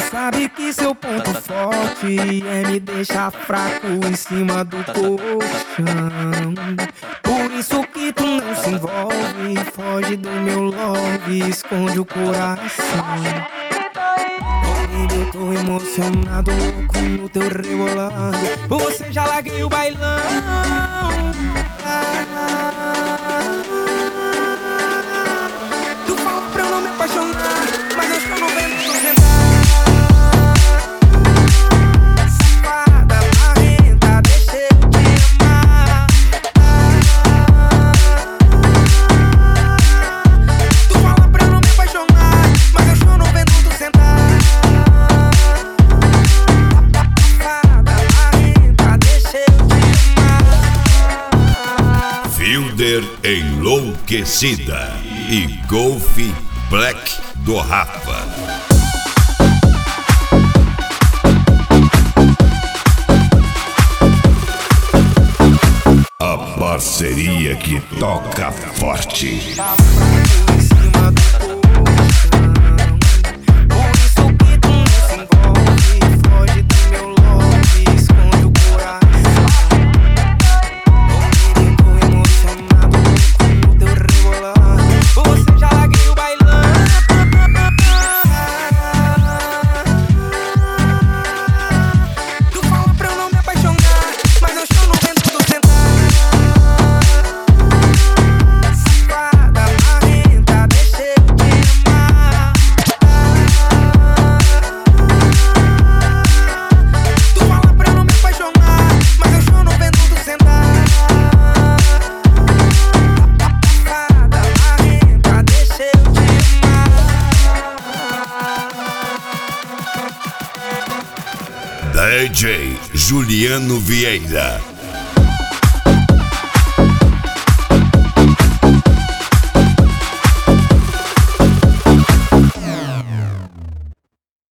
sabe que seu ponto forte é me deixar fraco em cima do colchão. Por isso que tu não se envolve, foge do meu love, esconde o coração. Eu tô emocionado, louco no teu rebolando. Você já larguei o bailão. Tu fala pra eu não me apaixonar, mas eu só não vendo tu sentar. Safada, marrenta, deixa eu te amar. Tu fala pra eu não me apaixonar, mas eu só não vendo tu sentar. Fielder Enlouquecida e Golf Black do Rafa. A parceria que toca forte. DJ Juliano Vieira.